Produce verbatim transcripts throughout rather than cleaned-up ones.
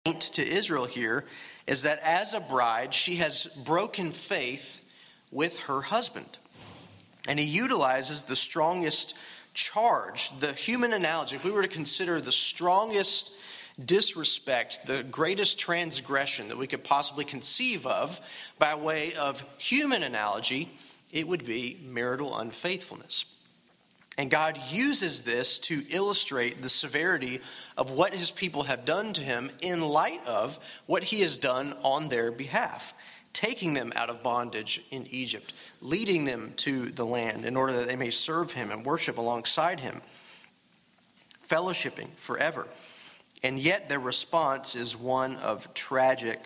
to Israel here is that as a bride, she has broken faith with her husband. And he utilizes the strongest charge, the human analogy. If we were to consider the strongest disrespect, the greatest transgression that we could possibly conceive of by way of human analogy, it would be marital unfaithfulness. And God uses this to illustrate the severity of what his people have done to him in light of what he has done on their behalf, taking them out of bondage in Egypt, leading them to the land in order that they may serve him and worship alongside him, fellowshipping forever. And yet their response is one of tragic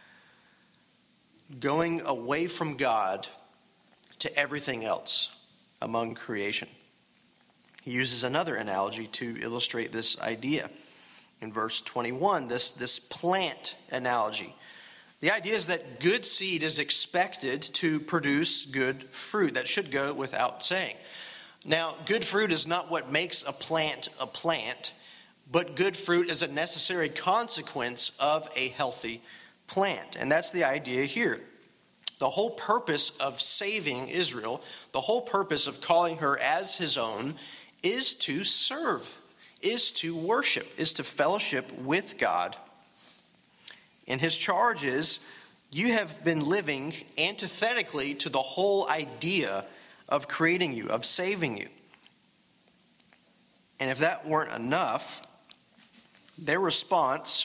going away from God to everything else among creation. He uses another analogy to illustrate this idea. In verse twenty-one, this, this plant analogy. The idea is that good seed is expected to produce good fruit. That should go without saying. Now, good fruit is not what makes a plant a plant, but good fruit is a necessary consequence of a healthy plant. And that's the idea here. The whole purpose of saving Israel, the whole purpose of calling her as his own, is to serve, is to worship, is to fellowship with God. And his charge is, you have been living antithetically to the whole idea of creating you, of saving you. And if that weren't enough, their response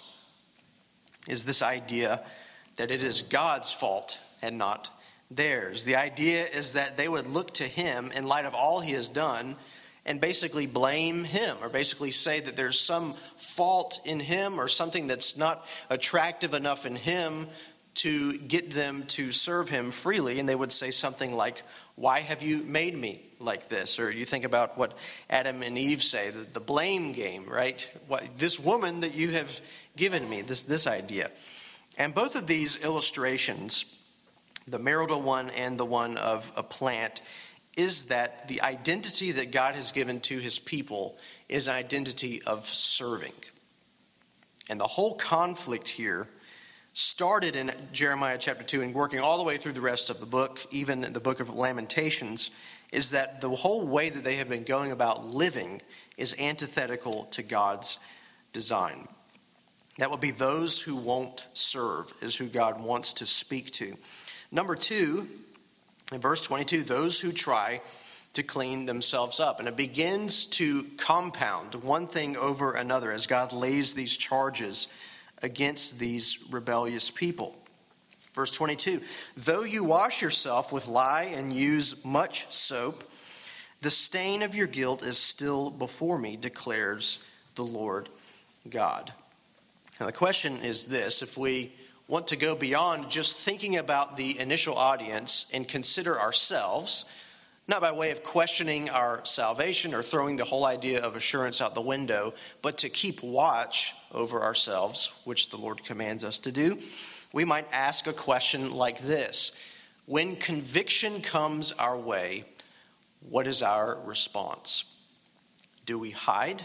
is this idea that it is God's fault and not theirs. The idea is that they would look to him in light of all he has done and basically blame him, or basically say that there's some fault in him or something that's not attractive enough in him to get them to serve him freely. And they would say something like, why have you made me like this? Or you think about what Adam and Eve say, the, the blame game, right? What, this woman that you have given me, this, this idea. And both of these illustrations, the marital one and the one of a plant, is that the identity that God has given to his people is an identity of serving. And the whole conflict here started in Jeremiah chapter two and working all the way through the rest of the book, even the book of Lamentations, is that the whole way that they have been going about living is antithetical to God's design. That would be those who won't serve is who God wants to speak to. Number two, in verse twenty-two, those who try to clean themselves up. And it begins to compound one thing over another as God lays these charges against these rebellious people. Verse twenty-two, though you wash yourself with lye and use much soap, the stain of your guilt is still before me, declares the Lord God. Now the question is this: if we want to go beyond just thinking about the initial audience and consider ourselves, not by way of questioning our salvation or throwing the whole idea of assurance out the window, but to keep watch over ourselves, which the Lord commands us to do, we might ask a question like this: when conviction comes our way, what is our response? Do we hide?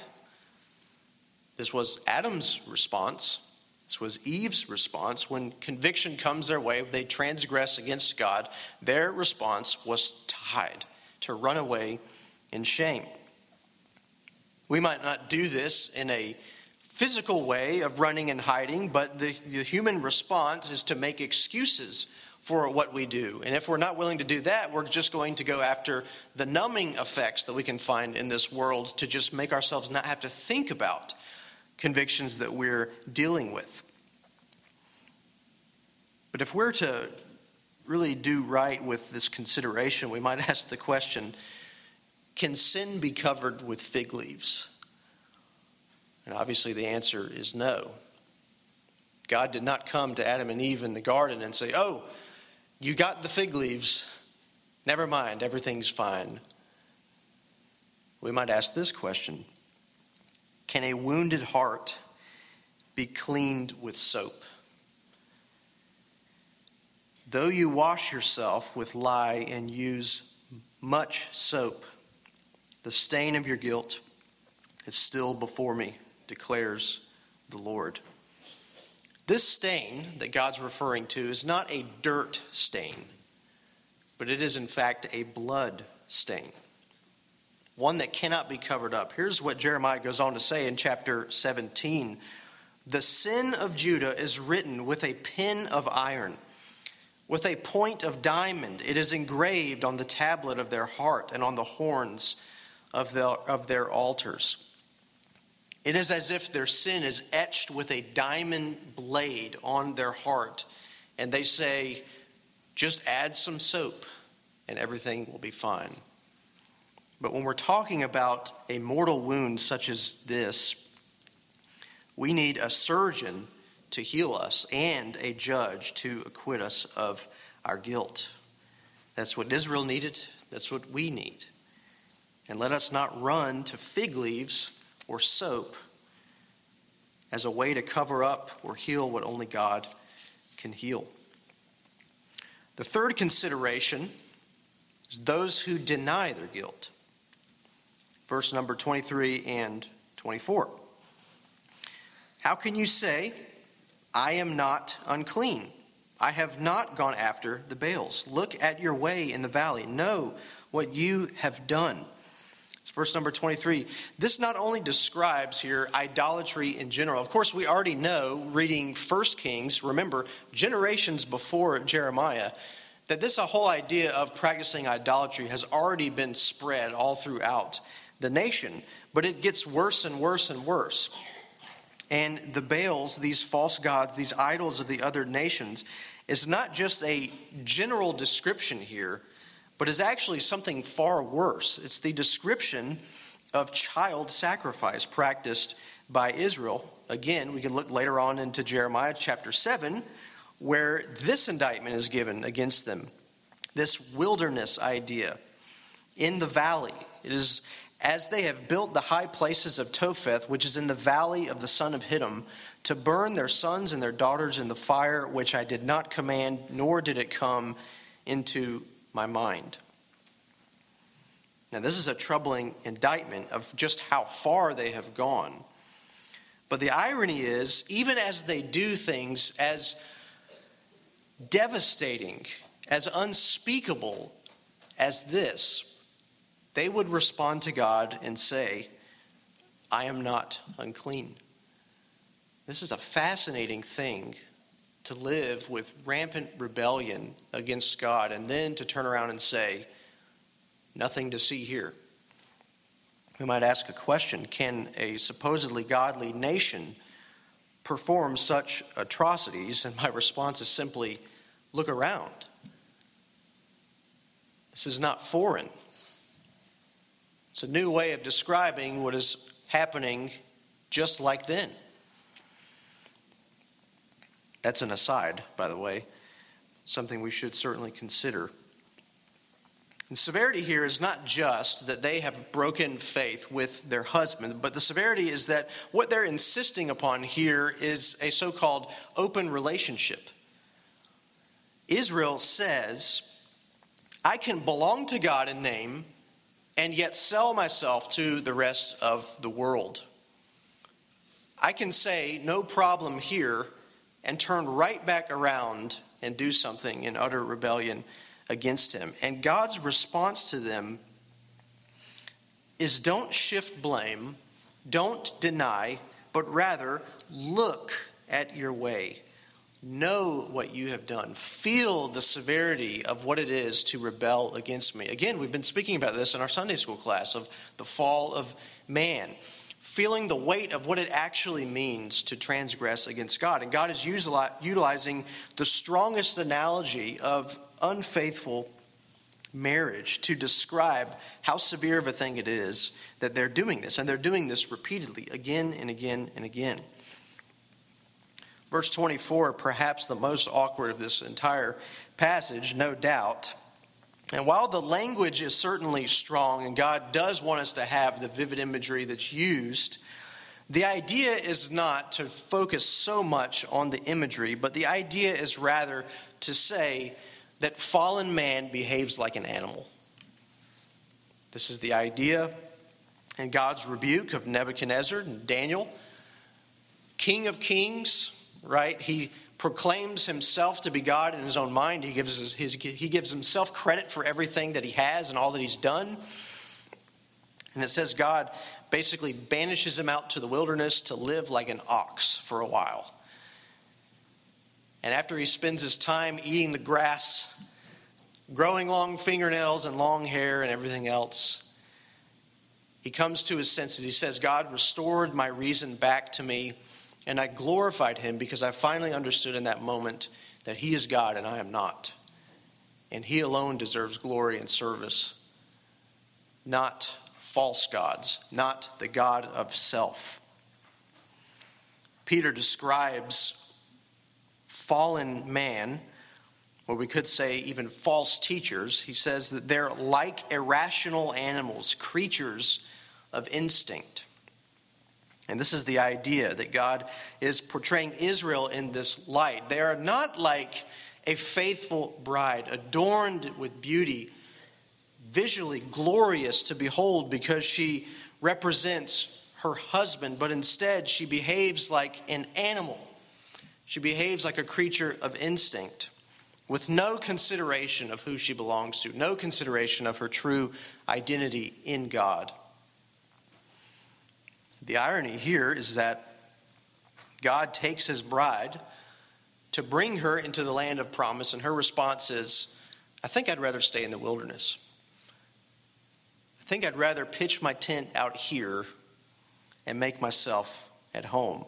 This was Adam's response. This was Eve's response. When conviction comes their way, they transgress against God, their response was to hide, to run away in shame. We might not do this in a physical way of running and hiding, but the, the human response is to make excuses for what we do. And if we're not willing to do that, we're just going to go after the numbing effects that we can find in this world to just make ourselves not have to think about convictions that we're dealing with. But if we're to really do right with this consideration, we might ask the question, can sin be covered with fig leaves? And obviously the answer is no. God did not come to Adam and Eve in the garden and say, oh, you got the fig leaves. Never mind, everything's fine. We might ask this question: can a wounded heart be cleaned with soap? Though you wash yourself with lye and use much soap, the stain of your guilt is still before me, declares the Lord. This stain that God's referring to is not a dirt stain, but it is in fact a blood stain, one that cannot be covered up. Here's what Jeremiah goes on to say in chapter seventeen. The sin of Judah is written with a pen of iron, with a point of diamond. It is engraved on the tablet of their heart and on the horns of their, of their altars. It is as if their sin is etched with a diamond blade on their heart. And they say, just add some soap and everything will be fine. But when we're talking about a mortal wound such as this, we need a surgeon to heal us and a judge to acquit us of our guilt. That's what Israel needed. That's what we need. And let us not run to fig leaves or soap as a way to cover up or heal what only God can heal. The third consideration is those who deny their guilt. Verse number twenty-three and twenty-four. How can you say, I am not unclean? I have not gone after the Baals. Look at your way in the valley. Know what you have done. It's verse number twenty-three. This not only describes here idolatry in general. Of course, we already know, reading First Kings, remember, generations before Jeremiah, that this whole idea of practicing idolatry has already been spread all throughout the nation. But it gets worse and worse and worse. And the Baals, these false gods, these idols of the other nations, is not just a general description here, but is actually something far worse. It's the description of child sacrifice practiced by Israel. Again, we can look later on into Jeremiah chapter seven, where this indictment is given against them. This wilderness idea in the valley. It is as they have built the high places of Topheth, which is in the valley of the son of Hinnom, to burn their sons and their daughters in the fire, which I did not command, nor did it come into my mind. Now, this is a troubling indictment of just how far they have gone. But the irony is, even as they do things as devastating, as unspeakable as this, they would respond to God and say, I am not unclean. This is a fascinating thing, to live with rampant rebellion against God and then to turn around and say, nothing to see here. We might ask a question: can a supposedly godly nation perform such atrocities? And my response is simply, look around. This is not foreign. It's a new way of describing what is happening just like then. That's an aside, by the way, something we should certainly consider. And severity here is not just that they have broken faith with their husband, but the severity is that what they're insisting upon here is a so-called open relationship. Israel says, I can belong to God in name and yet sell myself to the rest of the world. I can say no problem here and turn right back around and do something in utter rebellion against him. And God's response to them is, don't shift blame, don't deny, but rather look at your way. Know what you have done. Feel the severity of what it is to rebel against me. Again, we've been speaking about this in our Sunday school class of the fall of man. Feeling the weight of what it actually means to transgress against God. And God is utilizing the strongest analogy of unfaithful marriage to describe how severe of a thing it is that they're doing this. And they're doing this repeatedly, again and again and again. Verse twenty-four, perhaps the most awkward of this entire passage, no doubt. And while the language is certainly strong, and God does want us to have the vivid imagery that's used, the idea is not to focus so much on the imagery, but the idea is rather to say that fallen man behaves like an animal. This is the idea in God's rebuke of Nebuchadnezzar and Daniel, King of Kings, right? He proclaims himself to be God in his own mind. He gives his, his, he gives himself credit for everything that he has and all that he's done. And it says God basically banishes him out to the wilderness to live like an ox for a while. And after he spends his time eating the grass, growing long fingernails and long hair and everything else, he comes to his senses. He says, God restored my reason back to me, and I glorified him because I finally understood in that moment that he is God and I am not. And he alone deserves glory and service, not false gods, not the God of self. Peter describes fallen man, or we could say even false teachers. He says that they're like irrational animals, creatures of instinct. And this is the idea that God is portraying Israel in this light. They are not like a faithful bride, adorned with beauty, visually glorious to behold because she represents her husband, but instead she behaves like an animal. She behaves like a creature of instinct, with no consideration of who she belongs to, no consideration of her true identity in God. The irony here is that God takes his bride to bring her into the land of promise, and her response is, I think I'd rather stay in the wilderness. I think I'd rather pitch my tent out here and make myself at home.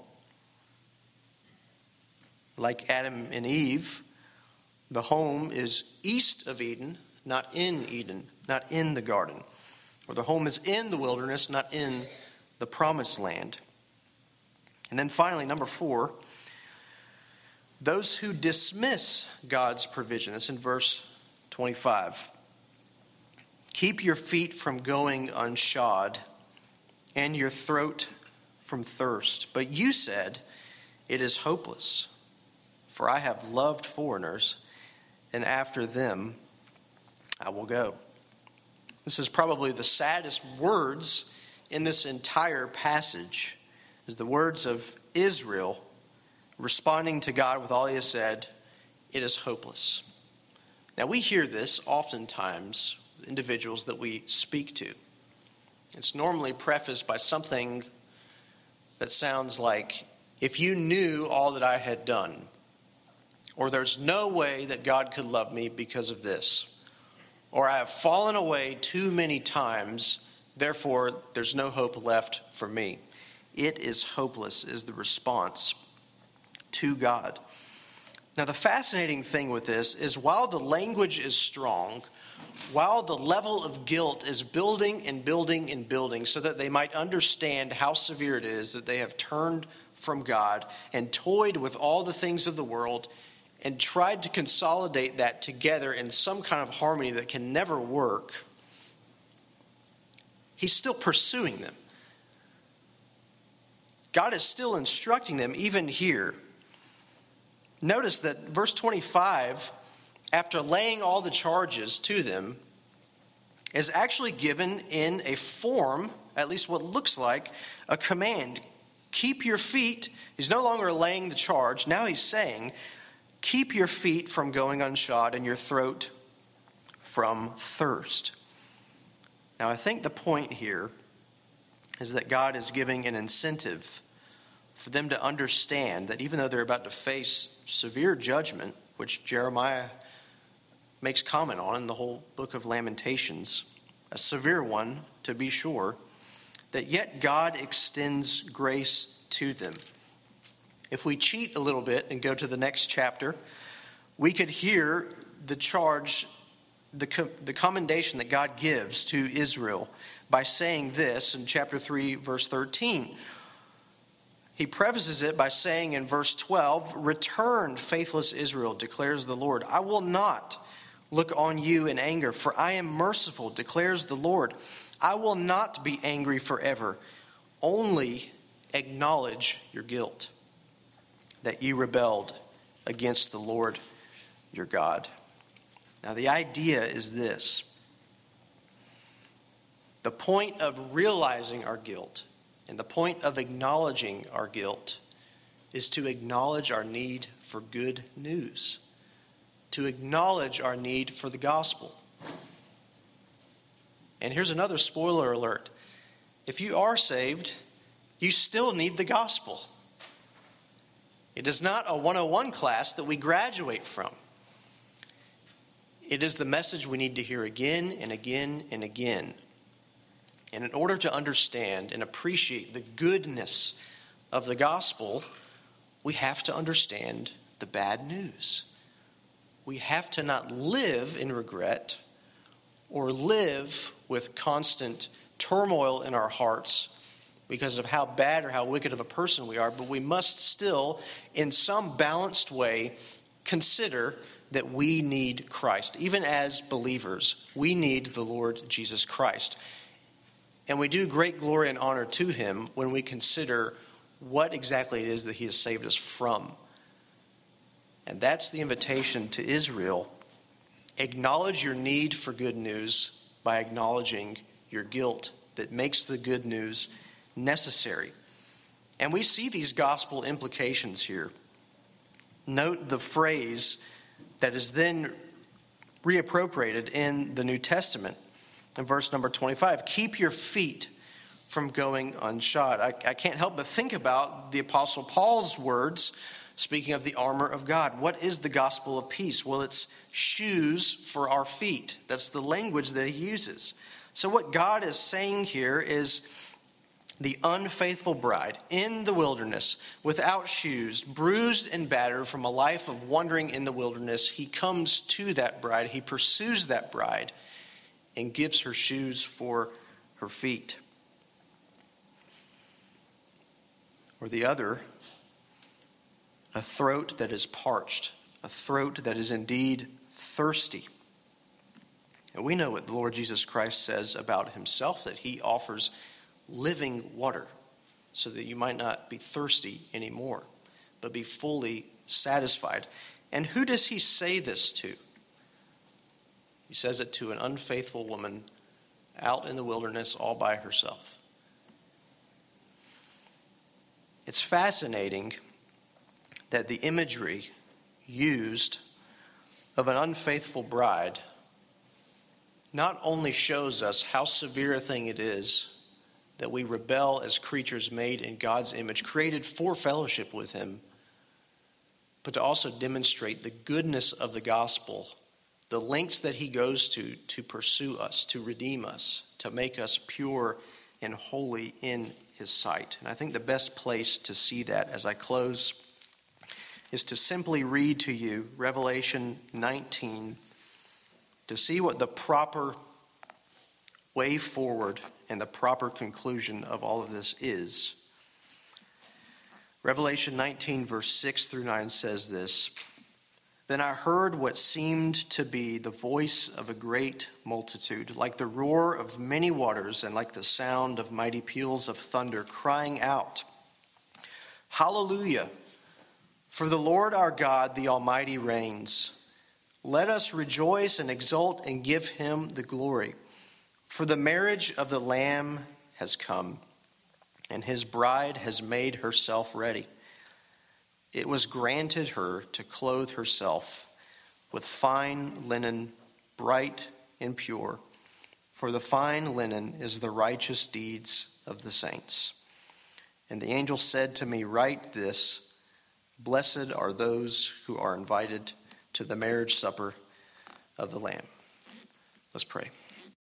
Like Adam and Eve, the home is east of Eden, not in Eden, not in the garden. Or the home is in the wilderness, not in the promised land. And then finally, number four, those who dismiss God's provision. That's in verse twenty-five. Keep your feet from going unshod and your throat from thirst. But you said, it is hopeless, for I have loved foreigners, and after them I will go. This is probably the saddest words in this entire passage, is the words of Israel responding to God with all he has said, it is hopeless. Now we hear this oftentimes with individuals that we speak to. It's normally prefaced by something that sounds like, if you knew all that I had done, or there's no way that God could love me because of this, or I have fallen away too many times, therefore there's no hope left for me. It is hopeless is the response to God. Now the fascinating thing with this is while the language is strong, while the level of guilt is building and building and building so that they might understand how severe it is that they have turned from God and toyed with all the things of the world and tried to consolidate that together in some kind of harmony that can never work, he's still pursuing them. God is still instructing them even here. Notice that verse twenty-five, after laying all the charges to them, is actually given in a form, at least what looks like, a command. Keep your feet. He's no longer laying the charge. Now he's saying, keep your feet from going unshod and your throat from thirst. Now I think the point here is that God is giving an incentive for them to understand that even though they're about to face severe judgment, which Jeremiah makes comment on in the whole book of Lamentations, a severe one to be sure, that yet God extends grace to them. If we cheat a little bit and go to the next chapter, we could hear the charge, the, the commendation that God gives to Israel by saying this in chapter three, verse thirteen. He prefaces it by saying in verse twelve, return, faithless Israel, declares the Lord. I will not look on you in anger, for I am merciful, declares the Lord. I will not be angry forever. Only acknowledge your guilt, that you rebelled against the Lord your God. Now the idea is this. The point of realizing our guilt and the point of acknowledging our guilt is to acknowledge our need for good news, to acknowledge our need for the gospel. And here's another spoiler alert. If you are saved, you still need the gospel. It is not a one oh one class that we graduate from. It is the message we need to hear again and again and again. And in order to understand and appreciate the goodness of the gospel, we have to understand the bad news. We have to not live in regret or live with constant turmoil in our hearts because of how bad or how wicked of a person we are, but we must still, in some balanced way, consider that we need Christ. Even as believers, we need the Lord Jesus Christ. And we do great glory and honor to him when we consider what exactly it is that he has saved us from. And that's the invitation to Israel. Acknowledge your need for good news by acknowledging your guilt that makes the good news necessary. And we see these gospel implications here. Note the phrase that is then reappropriated in the New Testament. In verse number twenty-five, keep your feet from going unshod. I, I can't help but think about the Apostle Paul's words, speaking of the armor of God. What is the gospel of peace? Well, it's shoes for our feet. That's the language that he uses. So what God is saying here is the unfaithful bride in the wilderness, without shoes, bruised and battered from a life of wandering in the wilderness, he comes to that bride, he pursues that bride, and gives her shoes for her feet. Or the other, a throat that is parched, a throat that is indeed thirsty. And we know what the Lord Jesus Christ says about himself, that he offers living water so that you might not be thirsty anymore, but be fully satisfied. And who does he say this to? He says it to an unfaithful woman out in the wilderness all by herself. It's fascinating that the imagery used of an unfaithful bride not only shows us how severe a thing it is that we rebel as creatures made in God's image, created for fellowship with him, but to also demonstrate the goodness of the gospel, the lengths that he goes to to pursue us, to redeem us, to make us pure and holy in his sight. And I think the best place to see that as I close is to simply read to you Revelation nineteen, to see what the proper way forward and the proper conclusion of all of this is. Revelation nineteen, verse six through nine says this: Then I heard what seemed to be the voice of a great multitude, like the roar of many waters and like the sound of mighty peals of thunder, crying out, Hallelujah! For the Lord our God, the Almighty, reigns. Let us rejoice and exult and give him the glory. For the marriage of the Lamb has come, and his bride has made herself ready. It was granted her to clothe herself with fine linen, bright and pure, for the fine linen is the righteous deeds of the saints. And the angel said to me, Write this, Blessed are those who are invited to the marriage supper of the Lamb. Let's pray.